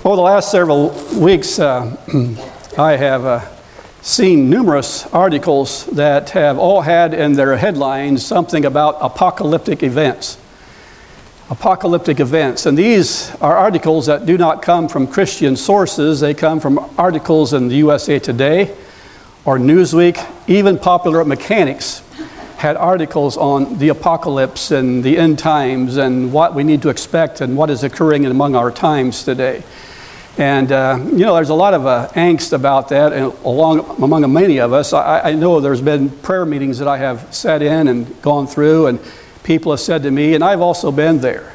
Over the last several weeks, I have seen numerous articles that have all had in their headlines something about apocalyptic events. Apocalyptic events. And these are articles that do not come from Christian sources. They come from articles in the USA Today or Newsweek. Even Popular Mechanics had articles on the apocalypse and the end times and what we need to expect and what is occurring among our times today. And, there's a lot of angst about that among many of us. I know there's been prayer meetings that I have sat in and gone through, and people have said to me, and I've also been there,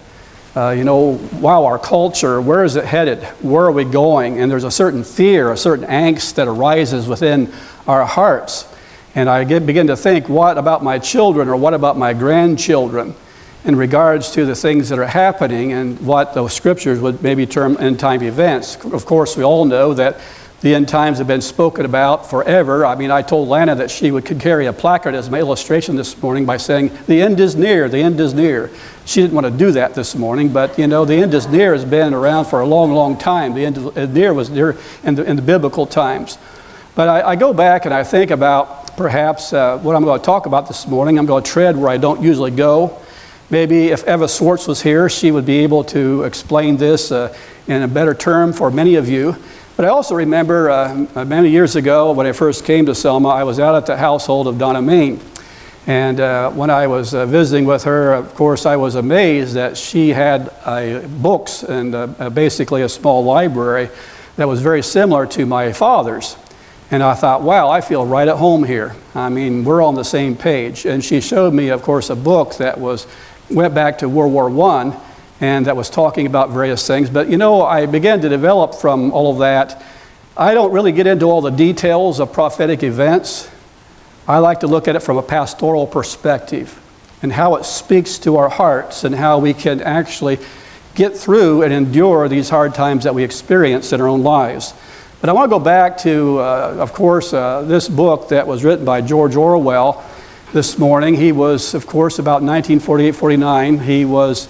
wow, our culture, where is it headed? Where are we going? And there's a certain fear, a certain angst that arises within our hearts. And I begin to think, what about my children or what about my grandchildren in regards to the things that are happening and what those scriptures would maybe term end-time events. Of course, we all know that the end times have been spoken about forever. I mean, I told Lana that she could carry a placard as my illustration this morning by saying, the end is near, the end is near. She didn't want to do that this morning, but the end is near has been around for a long, long time. The end is near was near in the biblical times. But I go back and I think about perhaps what I'm going to talk about this morning. I'm going to tread where I don't usually go. Maybe if Eva Swartz was here, she would be able to explain this in a better term for many of you. But I also remember many years ago when I first came to Selma, I was out at the household of Donna Main. And when I was visiting with her, of course, I was amazed that she had books and basically a small library that was very similar to my father's. And I thought, wow, I feel right at home here. I mean, we're on the same page. And she showed me, of course, a book that went back to World War I, and that was talking about various things. But I began to develop from all of that. I don't really get into all the details of prophetic events. I like to look at it from a pastoral perspective and how it speaks to our hearts and how we can actually get through and endure these hard times that we experience in our own lives. But I want to go back to, of course, this book that was written by George Orwell this morning. He was, of course, about 1948-49. He was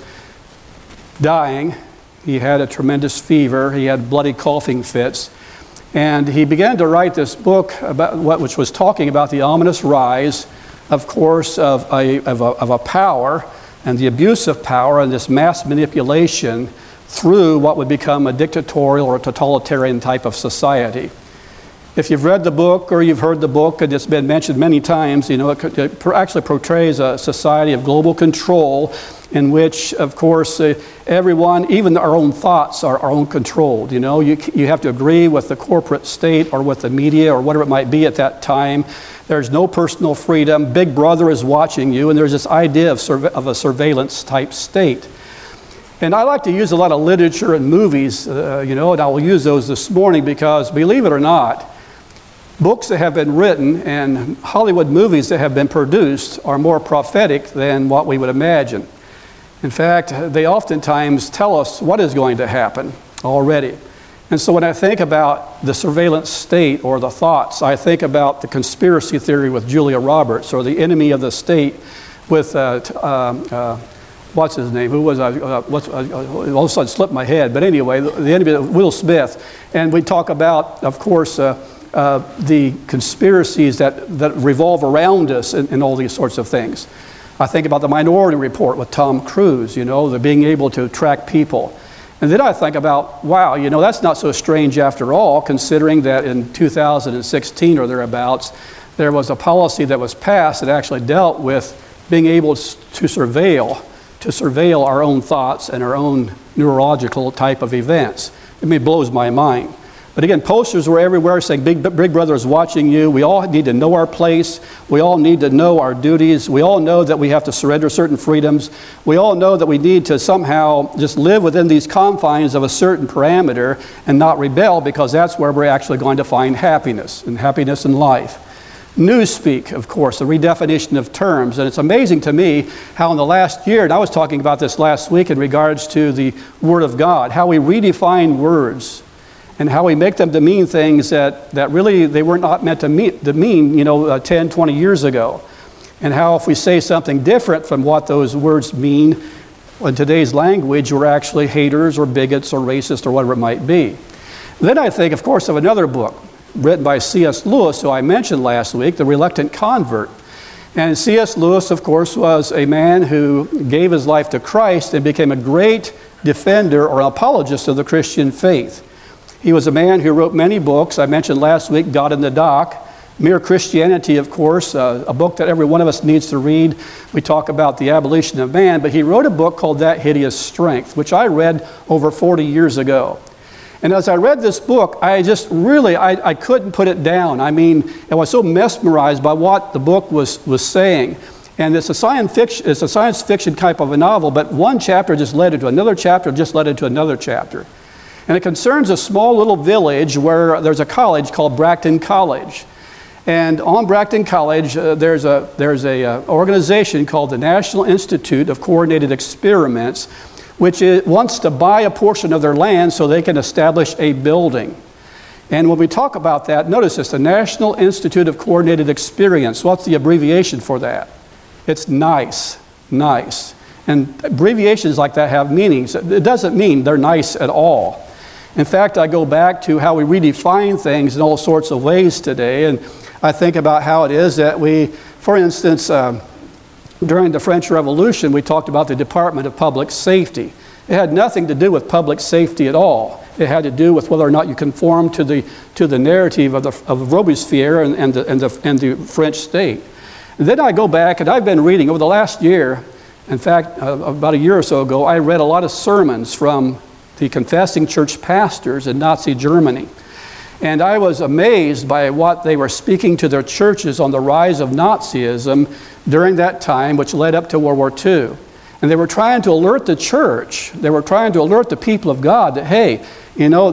dying. He had a tremendous fever. He had bloody coughing fits. And he began to write this book which was talking about the ominous rise, of course, of a power and the abuse of power and this mass manipulation through what would become a dictatorial or totalitarian type of society. If you've read the book or you've heard the book, and it's been mentioned many times, it actually portrays a society of global control in which, of course, everyone, even our own thoughts, are our own controlled. You have to agree with the corporate state or with the media or whatever it might be at that time. There's no personal freedom. Big Brother is watching you, and there's this idea of a surveillance type state. And I like to use a lot of literature and movies, and I will use those this morning because, believe it or not, books that have been written and Hollywood movies that have been produced are more prophetic than what we would imagine. In fact, they oftentimes tell us what is going to happen already. And so when I think about the surveillance state or the thoughts, I think about the conspiracy theory with Julia Roberts or the enemy of the state with what's his name? Who was all of a sudden slipped my head. But anyway, the enemy of Will Smith. And we talk about, of course, the conspiracies that revolve around us and all these sorts of things. I think about the Minority Report with Tom Cruise, the being able to track people. And then I think about, wow, that's not so strange after all, considering that in 2016 or thereabouts, there was a policy that was passed that actually dealt with being able to surveil our own thoughts and our own neurological type of events. It blows my mind. But again, posters were everywhere saying, Big Brother is watching you. We all need to know our place. We all need to know our duties. We all know that we have to surrender certain freedoms. We all know that we need to somehow just live within these confines of a certain parameter and not rebel, because that's where we're actually going to find happiness in life. Newspeak, of course, the redefinition of terms. And it's amazing to me how in the last year, and I was talking about this last week in regards to the Word of God, how we redefine words and how we make them to mean things that really they were not meant to mean 10, 20 years ago. And how if we say something different from what those words mean, in today's language, were actually haters or bigots or racists or whatever it might be. Then I think, of course, of another book written by C.S. Lewis, who I mentioned last week, The Reluctant Convert. And C.S. Lewis, of course, was a man who gave his life to Christ and became a great defender or apologist of the Christian faith. He was a man who wrote many books. I mentioned last week, God in the Dock, Mere Christianity, of course, a book that every one of us needs to read. We talk about the abolition of man, but he wrote a book called That Hideous Strength, which I read over 40 years ago. And as I read this book, I just really, I couldn't put it down. I mean, I was so mesmerized by what the book was saying. And it's a science fiction type of a novel, but one chapter just led into another chapter, just led into another chapter. And it concerns a small little village where there's a college called Bracton College. And on Bracton College, there's a organization called the National Institute of Coordinated Experiments, which wants to buy a portion of their land so they can establish a building. And when we talk about that, notice this, the National Institute of Coordinated Experience. What's the abbreviation for that? It's NICE, NICE. And abbreviations like that have meanings. It doesn't mean they're nice at all. In fact, I go back to how we redefine things in all sorts of ways today, and I think about how it is that we, for instance, during the French Revolution, we talked about the Department of Public Safety. It had nothing to do with public safety at all. It had to do with whether or not you conform to the narrative of Robespierre and the French state. And then I go back, and I've been reading over the last year, in fact, about a year or so ago, I read a lot of sermons from the confessing church pastors in Nazi Germany. And I was amazed by what they were speaking to their churches on the rise of Nazism during that time, which led up to World War II. And they were trying to alert the church, they were trying to alert the people of God that, hey, you know,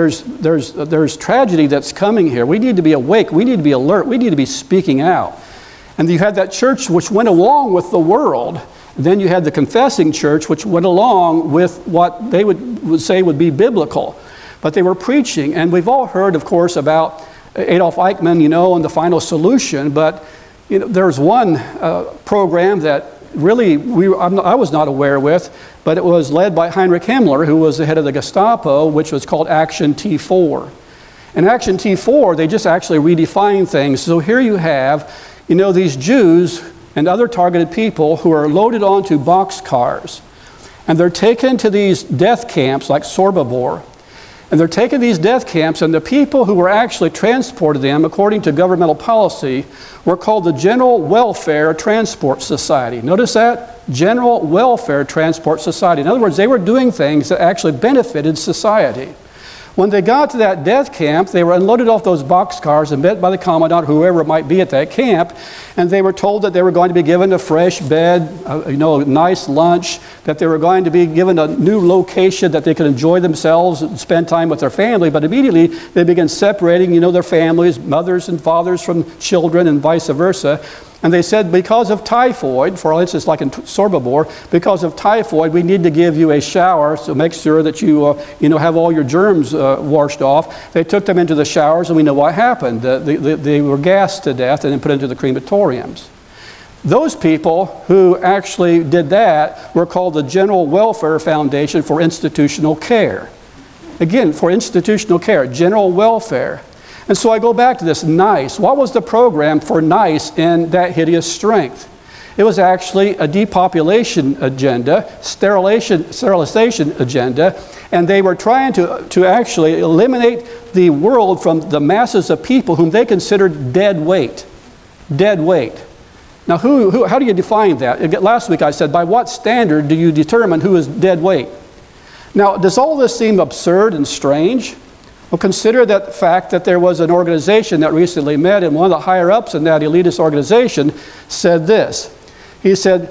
there's tragedy that's coming here. We need to be awake, we need to be alert, we need to be speaking out. And you had that church which went along with the world. Then you had the confessing church, which went along with what they would say would be biblical. But they were preaching, and we've all heard, of course, about Adolf Eichmann, you know, and the final solution. But you know, there's one program that really I was not aware with, but it was led by Heinrich Himmler, who was the head of the Gestapo, which was called Action T4. And Action T4, they just actually redefined things. So here you have, you know, these Jews and other targeted people who are loaded onto boxcars, and they're taken to these death camps like Sobibor. And they're taking these death camps, and the people who were actually transported them, according to governmental policy, were called the General Welfare Transport Society. Notice that? General Welfare Transport Society. In other words, they were doing things that actually benefited society. When they got to that death camp, they were unloaded off those boxcars and met by the commandant, whoever it might be at that camp, and they were told that they were going to be given a fresh bed, a nice lunch, that they were going to be given a new location that they could enjoy themselves and spend time with their family. But immediately they began separating, you know, their families, mothers and fathers from children and vice versa. And they said, because of typhoid, for instance, like in Sobibor, because of typhoid, we need to give you a shower to make sure that you have all your germs washed off. They took them into the showers, and we know what happened. They were gassed to death and then put into the crematoriums. Those people who actually did that were called the General Welfare Foundation for Institutional Care. Again, for institutional care, general welfare. And so I go back to this NICE. What was the program for NICE in That Hideous Strength? It was actually a depopulation agenda, sterilization agenda, and they were trying to actually eliminate the world from the masses of people whom they considered dead weight. Dead weight. Now, how do you define that? Last week I said, by what standard do you determine who is dead weight? Now, does all this seem absurd and strange? Well, consider that fact that there was an organization that recently met, and one of the higher-ups in that elitist organization said this. He said,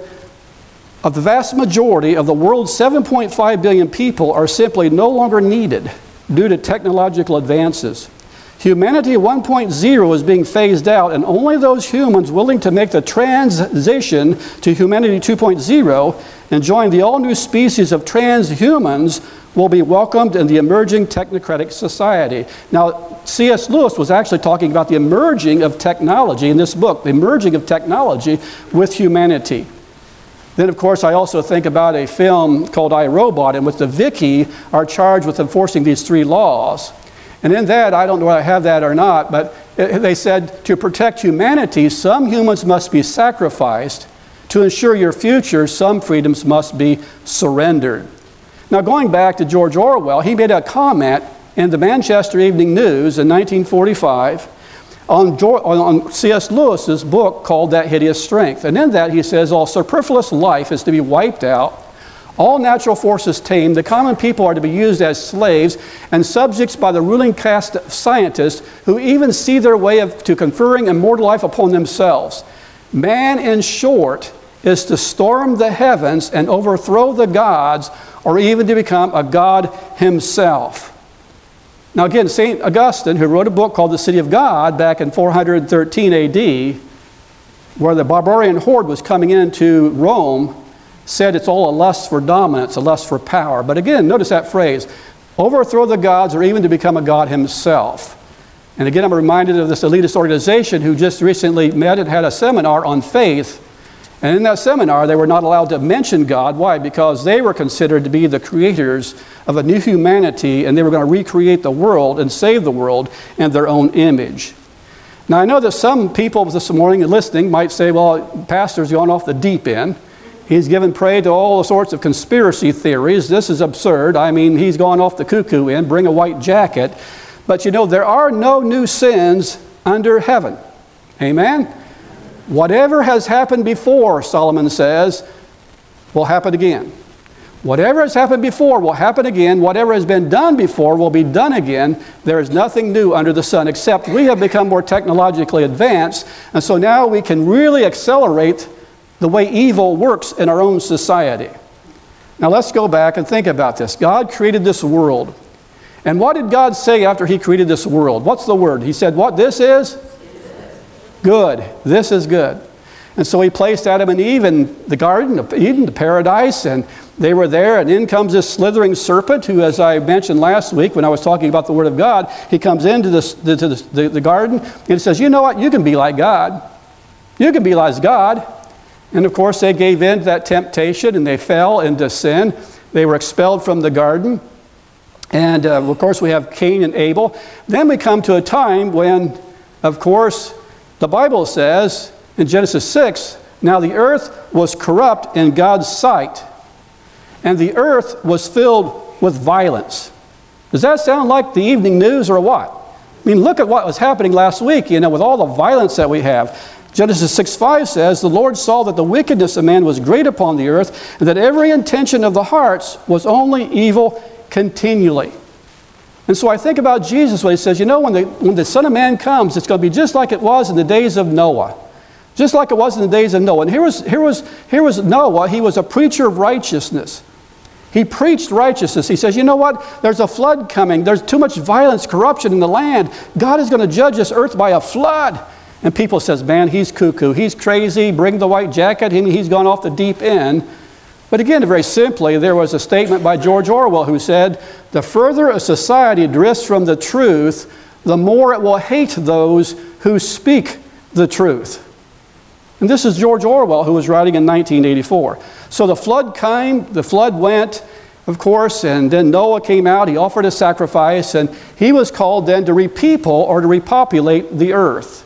of the vast majority of the world's 7.5 billion people are simply no longer needed due to technological advances. Humanity 1.0 is being phased out, and only those humans willing to make the transition to humanity 2.0 and join the all-new species of transhumans will be welcomed in the emerging technocratic society. Now, C.S. Lewis was actually talking about the emerging of technology in this book, the emerging of technology with humanity. Then, of course, I also think about a film called I, Robot, in which the Vicki are charged with enforcing these 3 laws. And in that, I don't know whether I have that or not, but they said to protect humanity, some humans must be sacrificed. To ensure your future, some freedoms must be surrendered. Now, going back to George Orwell, he made a comment in the Manchester Evening News in 1945 on C.S. Lewis's book called That Hideous Strength. And in that, he says, all superfluous life is to be wiped out, all natural forces tamed, the common people are to be used as slaves and subjects by the ruling caste of scientists who even see their way to conferring immortal life upon themselves. Man, in short, is to storm the heavens and overthrow the gods, or even to become a god himself. Now again, St. Augustine, who wrote a book called The City of God back in 413 AD, where the barbarian horde was coming into Rome, said it's all a lust for dominance, a lust for power. But again, notice that phrase, overthrow the gods or even to become a god himself. And again, I'm reminded of this elitist organization who just recently met and had a seminar on faith. And in that seminar, they were not allowed to mention God. Why? Because they were considered to be the creators of a new humanity, and they were going to recreate the world and save the world in their own image. Now, I know that some people this morning listening might say, well, pastor's gone off the deep end. He's given prey to all sorts of conspiracy theories. This is absurd. I mean, he's gone off the cuckoo end, bring a white jacket. But you know, there are no new sins under heaven. Amen? Whatever has happened before, Solomon says, will happen again. Whatever has happened before will happen again. Whatever has been done before will be done again. There is nothing new under the sun, except we have become more technologically advanced. And so now we can really accelerate the way evil works in our own society. Now let's go back and think about this. God created this world. And what did God say after he created this world? What's the word? He said, what this is? Good. This is good. And so he placed Adam and Eve in the Garden of Eden, the paradise, and they were there, and in comes this slithering serpent who, as I mentioned last week when I was talking about the Word of God, he comes into the garden and he says, you know what, you can be like God. You can be like God. And of course they gave in to that temptation and they fell into sin. They were expelled from the garden. And of course we have Cain and Abel. Then we come to a time when, of course, the Bible says in Genesis 6, now the earth was corrupt in God's sight, and the earth was filled with violence. Does that sound like the evening news or what? I mean, look at what was happening last week, you know, with all the violence that we have. Genesis 6:5 says, the Lord saw that the wickedness of man was great upon the earth, and that every intention of the hearts was only evil continually. And so I think about Jesus when he says, you know, when the Son of Man comes, it's going to be just like it was in the days of Noah. Just like it was in the days of Noah. And here was Noah. He was a preacher of righteousness. He preached righteousness. He says, you know what? There's a flood coming. There's too much violence, corruption in the land. God is going to judge this earth by a flood. And people says, man, he's cuckoo. He's crazy. Bring the white jacket. He's gone off the deep end. But again, very simply, there was a statement by George Orwell who said, the further a society drifts from the truth, the more it will hate those who speak the truth. And this is George Orwell, who was writing in 1984. So the flood came, the flood went, of course, and then Noah came out. He offered a sacrifice, and he was called then to repeople or to repopulate the earth.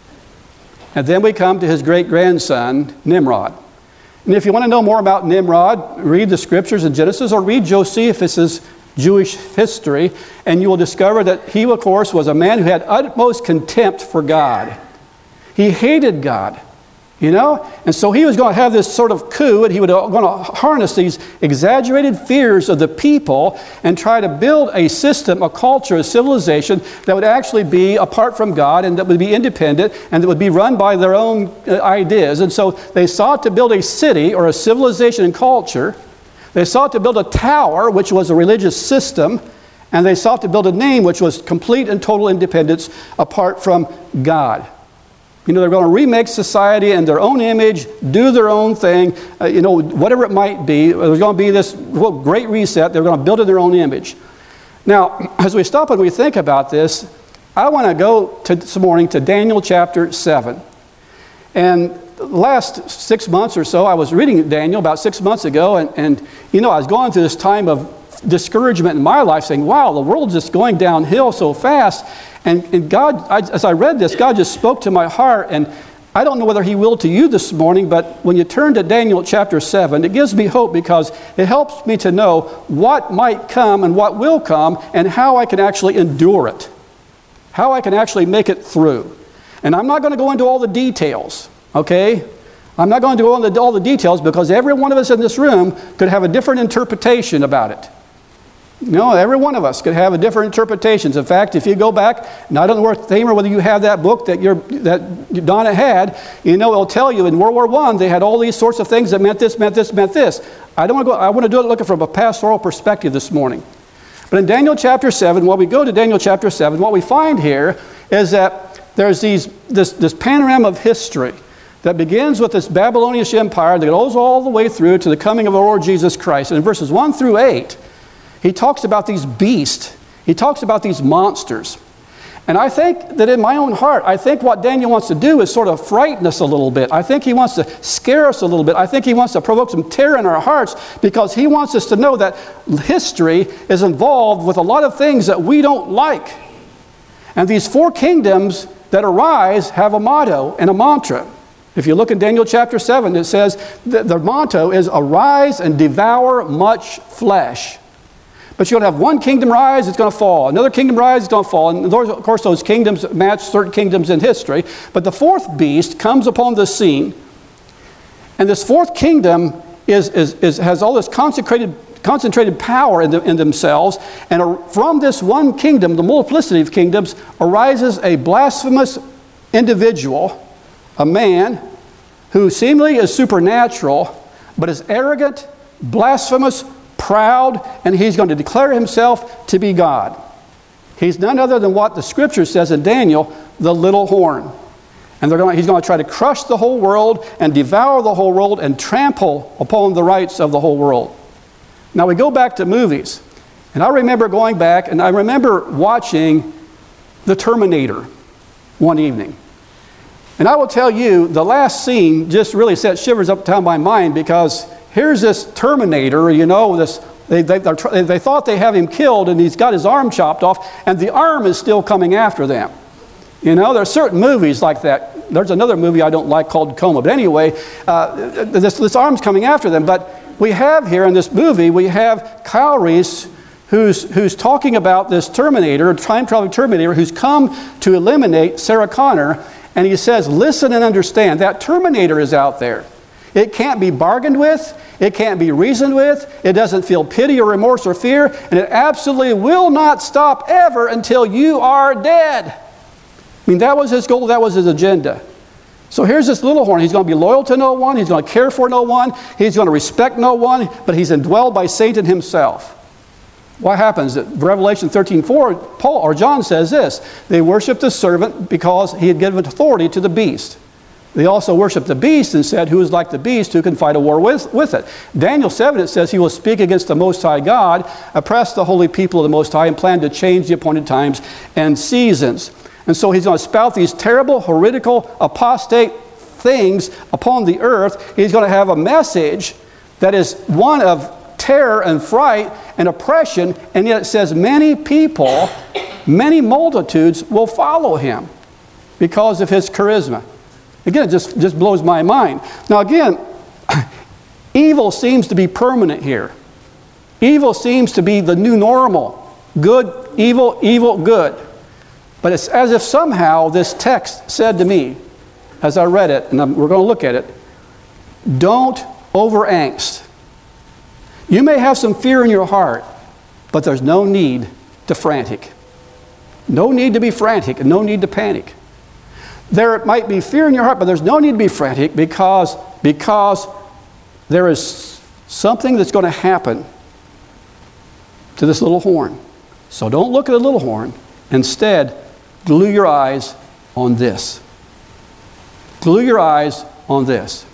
And then we come to his great-grandson, Nimrod. And if you want to know more about Nimrod, read the scriptures in Genesis or read Josephus' Jewish history, and you will discover that he, of course, was a man who had utmost contempt for God. He hated God, you know? And so he was going to have this sort of coup, and he was going to harness these exaggerated fears of the people and try to build a system, a culture, a civilization that would actually be apart from God and that would be independent and that would be run by their own ideas. And so they sought to build a city or a civilization and culture. They sought to build a tower, which was a religious system, and they sought to build a name, which was complete and total independence apart from God. You know, they're going to remake society in their own image, do their own thing, you know, whatever it might be. There's going to be this great reset. They're going to build it in their own image. Now, as we stop and we think about this, I want to go this morning to Daniel chapter 7. And the last 6 months or so, I was reading Daniel about 6 months ago, and I was going through this time of discouragement in my life, saying, wow, the world's just going downhill so fast. And God, as I read this, God just spoke to my heart, and I don't know whether He will to you this morning, but when you turn to Daniel chapter 7, it gives me hope because it helps me to know what might come and what will come and how I can actually endure it, how I can actually make it through. And I'm not going to go into all the details, okay? I'm not going to go into all the details because every one of us in this room could have a different interpretation about it. Every one of us could have a different interpretations. In fact, if you go back, and I don't know whether you have that book that Donna had, it'll tell you in World War I, they had all these sorts of things that meant this, meant this, meant this. I want to do it looking from a pastoral perspective this morning. But in Daniel chapter 7, when we go to Daniel chapter 7, what we find here is that there's this panorama of history that begins with this Babylonian Empire that goes all the way through to the coming of our Lord Jesus Christ. And in verses 1 through 8, he talks about these beasts. He talks about these monsters. And I think that in my own heart, I think what Daniel wants to do is sort of frighten us a little bit. I think he wants to scare us a little bit. I think he wants to provoke some terror in our hearts because he wants us to know that history is involved with a lot of things that we don't like. And these 4 kingdoms that arise have a motto and a mantra. If you look in Daniel chapter 7, it says that the motto is arise and devour much flesh. But you're going to have one kingdom rise, it's going to fall. Another kingdom rise, it's going to fall. And of course, those kingdoms match certain kingdoms in history. But the 4th beast comes upon the scene. And this 4th kingdom has all this concentrated power in themselves. And from this one kingdom, the multiplicity of kingdoms, arises a blasphemous individual, a man who seemingly is supernatural, but is arrogant, blasphemous, proud, and he's going to declare himself to be God. He's none other than what the scripture says in Daniel, the little horn. And he's going to try to crush the whole world and devour the whole world and trample upon the rights of the whole world. Now we go back to movies. And I remember going back and I remember watching The Terminator one evening. And I will tell you, the last scene just really set shivers up and down my mind because here's this Terminator, they thought they have him killed and he's got his arm chopped off and the arm is still coming after them. There are certain movies like that. There's another movie I don't like called Coma. But anyway, this arm's coming after them. But we have here in this movie, we have Kyle Reese who's talking about this Terminator, time-traveling Terminator, who's come to eliminate Sarah Connor. And he says, listen and understand, that Terminator is out there. It can't be bargained with. It can't be reasoned with. It doesn't feel pity or remorse or fear. And it absolutely will not stop ever until you are dead. I mean, that was his goal. That was his agenda. So here's this little horn. He's going to be loyal to no one. He's going to care for no one. He's going to respect no one. But he's indwelled by Satan himself. What happens? Revelation 13:4, John says this. They worshiped the servant because he had given authority to the beast. They also worshiped the beast and said, who is like the beast, who can fight a war with it? Daniel 7, it says he will speak against the Most High God, oppress the holy people of the Most High, and plan to change the appointed times and seasons. And so he's going to spout these terrible, heretical, apostate things upon the earth. He's going to have a message that is one of terror and fright and oppression, and yet it says many people, many multitudes will follow him because of his charisma. Again, it just blows my mind. Now again, evil seems to be permanent here. Evil seems to be the new normal. Good, evil, evil, good. But it's as if somehow this text said to me, as I read it, and we're going to look at it, don't over-angst. You may have some fear in your heart, but there's no need to frantic. No need to be frantic and no need to panic. There might be fear in your heart, but there's no need to be frantic because there is something that's going to happen to this little horn. So don't look at the little horn. Instead, glue your eyes on this. Glue your eyes on this.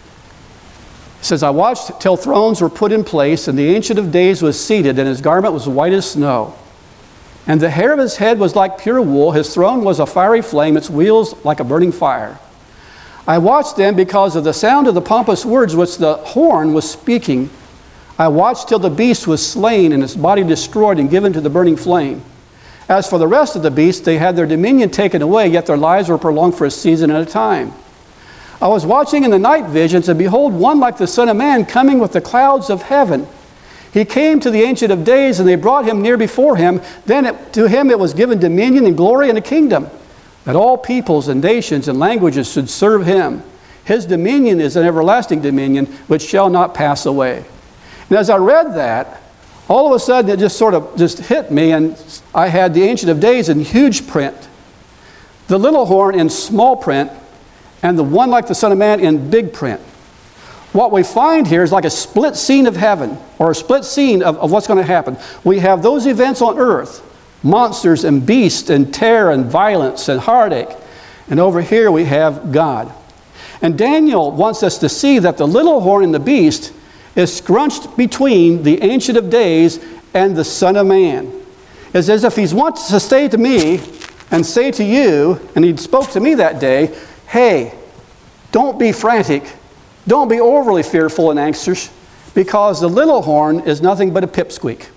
It says, I watched till thrones were put in place, and the Ancient of Days was seated, and his garment was white as snow. And the hair of his head was like pure wool. His throne was a fiery flame, its wheels like a burning fire. I watched them because of the sound of the pompous words which the horn was speaking. I watched till the beast was slain and its body destroyed and given to the burning flame. As for the rest of the beasts, they had their dominion taken away, yet their lives were prolonged for a season at a time. I was watching in the night visions, and behold, one like the Son of Man coming with the clouds of heaven. He came to the Ancient of Days, and they brought him near before him. Then to him it was given dominion and glory and a kingdom, that all peoples and nations and languages should serve him. His dominion is an everlasting dominion which shall not pass away. And as I read that, all of a sudden it just sort of just hit me, and I had the Ancient of Days in huge print, the little horn in small print, and the one like the Son of Man in big print. What we find here is like a split scene of heaven, or a split scene of what's going to happen. We have those events on earth, monsters and beasts and terror and violence and heartache. And over here we have God. And Daniel wants us to see that the little horn and the beast is scrunched between the Ancient of Days and the Son of Man. It's as if he wants to say to me and say to you, and he spoke to me that day, hey, don't be frantic. Don't be overly fearful and anxious, because the little horn is nothing but a pipsqueak.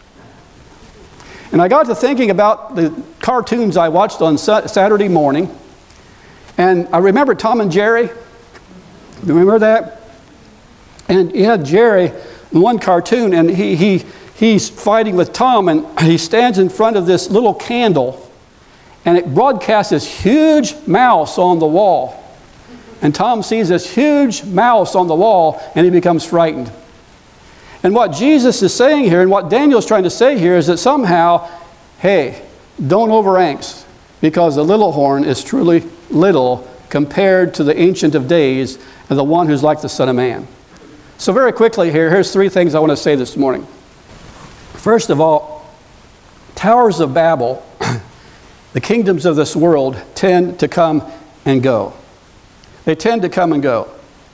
And I got to thinking about the cartoons I watched on Saturday morning, and I remember Tom and Jerry. Remember that? And you had Jerry in one cartoon, and he's fighting with Tom, and he stands in front of this little candle, and it broadcasts this huge mouse on the wall. And Tom sees this huge mouse on the wall, and he becomes frightened. And what Jesus is saying here, and what Daniel is trying to say here, is that somehow, hey, don't overangst, because the little horn is truly little compared to the Ancient of Days and the one who's like the Son of Man. So very quickly here's three things I want to say this morning. First of all, towers of Babel, the kingdoms of this world, tend to come and go. They tend to come and go.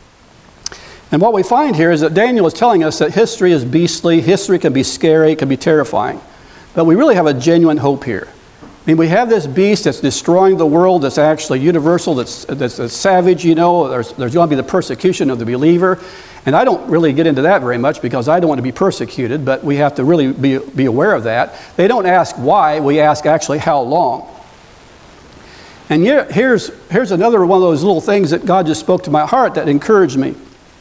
And what we find here is that Daniel is telling us that history is beastly, history can be scary, it can be terrifying. But we really have a genuine hope here. I mean, we have this beast that's destroying the world, that's actually universal, that's savage, you know. There's going to be the persecution of the believer. And I don't really get into that very much because I don't want to be persecuted, but we have to really be aware of that. They don't ask why, we ask actually how long. And here's another one of those little things that God just spoke to my heart that encouraged me.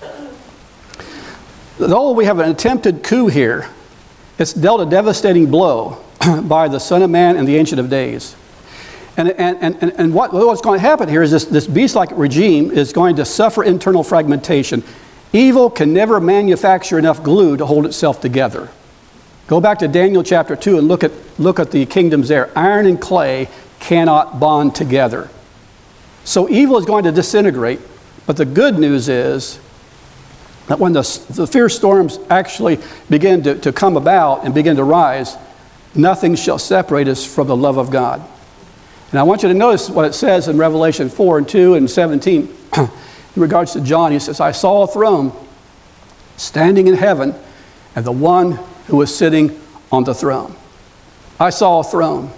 Although we have an attempted coup here, it's dealt a devastating blow by the Son of Man and the Ancient of Days. And what's going to happen here is this beast-like regime is going to suffer internal fragmentation. Evil can never manufacture enough glue to hold itself together. Go back to Daniel chapter 2 and look at the kingdoms there. Iron and clay cannot bond together. So evil is going to disintegrate, but the good news is that when the fierce storms actually begin to come about and begin to rise, nothing shall separate us from the love of God. And I want you to notice what it says in Revelation 4 and 2 and 17. In regards to John, he says, I saw a throne standing in heaven, and the one who was sitting on the throne. I saw a throne.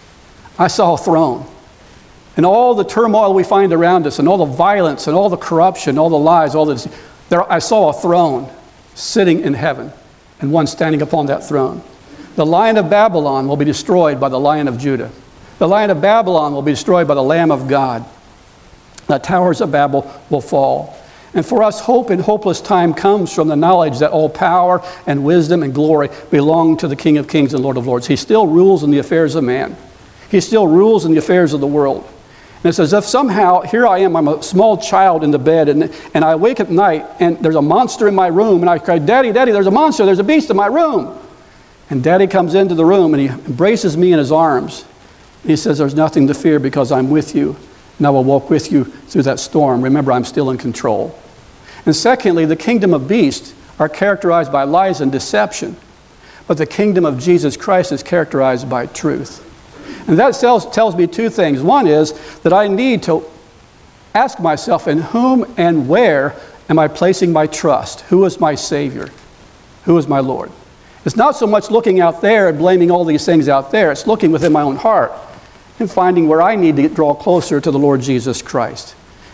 I saw a throne. And all the turmoil we find around us, and all the violence, and all the corruption, all the lies, all the I saw a throne sitting in heaven, and one standing upon that throne. The Lion of Babylon will be destroyed by the Lion of Judah. The Lion of Babylon will be destroyed by the Lamb of God. The towers of Babel will fall. And for us, hope in hopeless time comes from the knowledge that all power and wisdom and glory belong to the King of Kings and Lord of Lords. He still rules in the affairs of man. He still rules in the affairs of the world. And it's as if somehow, here I am, I'm a small child in the bed, and I wake at night, and there's a monster in my room, and I cry, Daddy, Daddy, there's a monster, there's a beast in my room. And Daddy comes into the room, and he embraces me in his arms. He says, there's nothing to fear because I'm with you, and I will walk with you through that storm. Remember, I'm still in control. And secondly, the kingdom of beasts are characterized by lies and deception, but the kingdom of Jesus Christ is characterized by truth. And that tells me two things. One is that I need to ask myself, in whom and where am I placing my trust? Who is my Savior? Who is my Lord? It's not so much looking out there and blaming all these things out there. It's looking within my own heart and finding where I need to draw closer to the Lord Jesus Christ.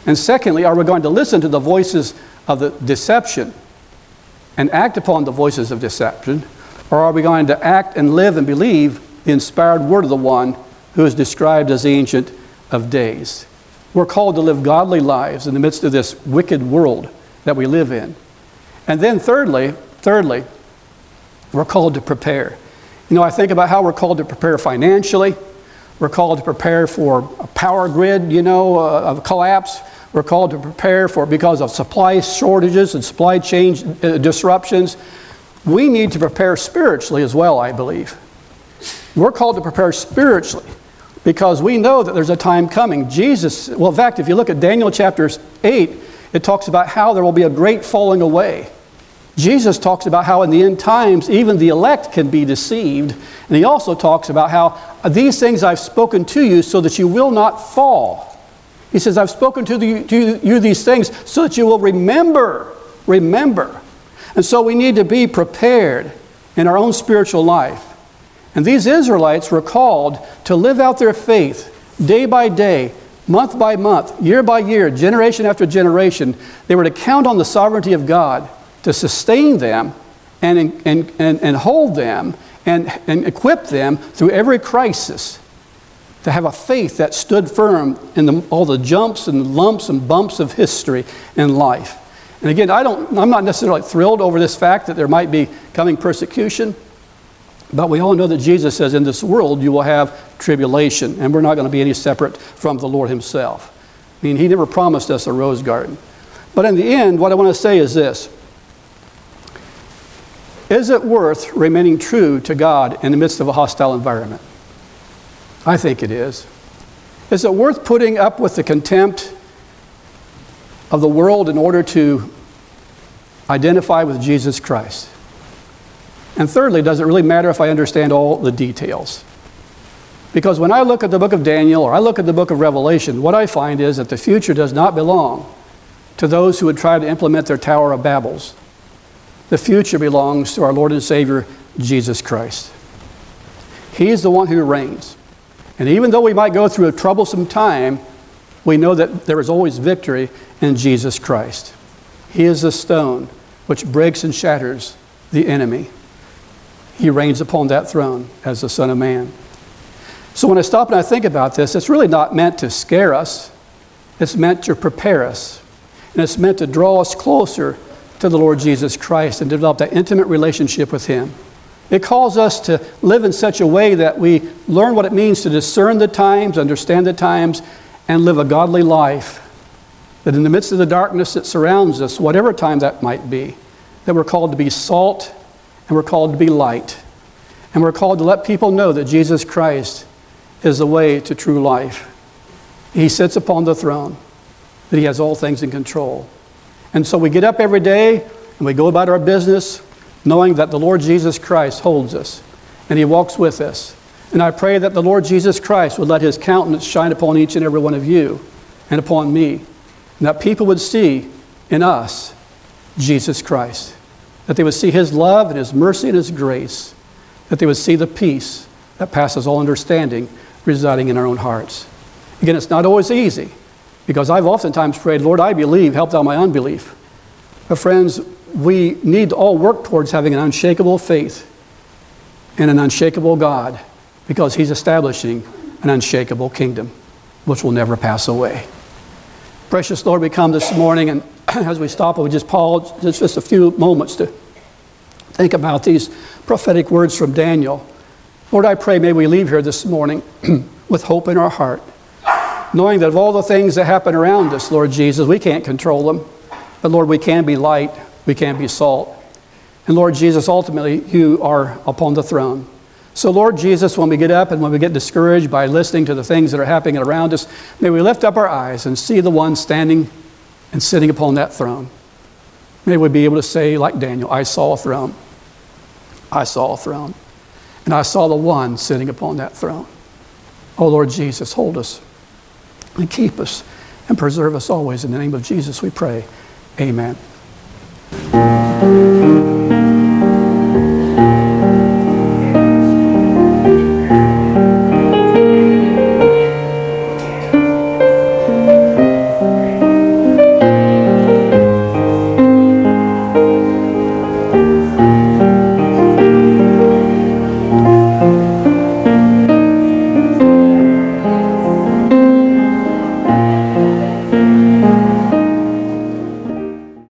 And secondly, are we going to listen to the voices of the deception and act upon the voices of deception? Or are we going to act and live and believe the inspired word of the one who is described as the Ancient of Days? We're called to live godly lives in the midst of this wicked world that we live in. And then thirdly, we're called to prepare. You know, I think about how we're called to prepare financially. We're called to prepare for a power grid, of collapse. We're called to prepare for because of supply shortages and supply chain disruptions. We need to prepare spiritually as well, I believe. We're called to prepare spiritually because we know that there's a time coming. In fact, if you look at Daniel chapter 8, it talks about how there will be a great falling away. Jesus talks about how in the end times, even the elect can be deceived. And he also talks about how these things I've spoken to you so that you will not fall. He says, I've spoken to you these things so that you will remember. Remember. And so we need to be prepared in our own spiritual life. And these Israelites were called to live out their faith day by day, month by month, year by year, generation after generation. They were to count on the sovereignty of God to sustain them and hold them and equip them through every crisis, to have a faith that stood firm in all the jumps and lumps and bumps of history and life. And again, I'm not necessarily thrilled over this fact that there might be coming persecution, but we all know that Jesus says in this world you will have tribulation, and we're not going to be any separate from the Lord himself. I mean, he never promised us a rose garden. But in the end, what I want to say is this. Is it worth remaining true to God in the midst of a hostile environment? I think it is. Is it worth putting up with the contempt of the world in order to identify with Jesus Christ? And thirdly, does it really matter if I understand all the details? Because when I look at the book of Daniel or I look at the book of Revelation, what I find is that the future does not belong to those who would try to implement their Tower of Babels. The future belongs to our Lord and Savior, Jesus Christ. He is the one who reigns. And even though we might go through a troublesome time, we know that there is always victory in Jesus Christ. He is the stone which breaks and shatters the enemy. He reigns upon that throne as the Son of Man. So when I stop and I think about this, it's really not meant to scare us. It's meant to prepare us. And it's meant to draw us closer to the Lord Jesus Christ and develop that intimate relationship with him. It calls us to live in such a way that we learn what it means to discern the times, understand the times, and live a godly life. That in the midst of the darkness that surrounds us, whatever time that might be, that we're called to be salt and we're called to be light. And we're called to let people know that Jesus Christ is the way to true life. He sits upon the throne, that he has all things in control. And so we get up every day and we go about our business knowing that the Lord Jesus Christ holds us and he walks with us. And I pray that the Lord Jesus Christ would let his countenance shine upon each and every one of you and upon me. And that people would see in us Jesus Christ. That they would see his love and his mercy and his grace. That they would see the peace that passes all understanding residing in our own hearts. Again, it's not always easy, because I've oftentimes prayed, Lord, I believe, help thou my unbelief. But friends, we need to all work towards having an unshakable faith in an unshakable God, because he's establishing an unshakable kingdom, which will never pass away. Precious Lord, we come this morning, and as we stop, we just pause just a few moments to think about these prophetic words from Daniel. Lord, I pray, may we leave here this morning with hope in our heart, knowing that of all the things that happen around us, Lord Jesus, we can't control them. But Lord, we can be light, we can be salt. And Lord Jesus, ultimately, you are upon the throne. So Lord Jesus, when we get up and when we get discouraged by listening to the things that are happening around us, may we lift up our eyes and see the one standing and sitting upon that throne. May we be able to say, like Daniel, I saw a throne. I saw a throne. And I saw the one sitting upon that throne. Oh Lord Jesus, hold us and keep us and preserve us always. In the name of Jesus we pray. Amen.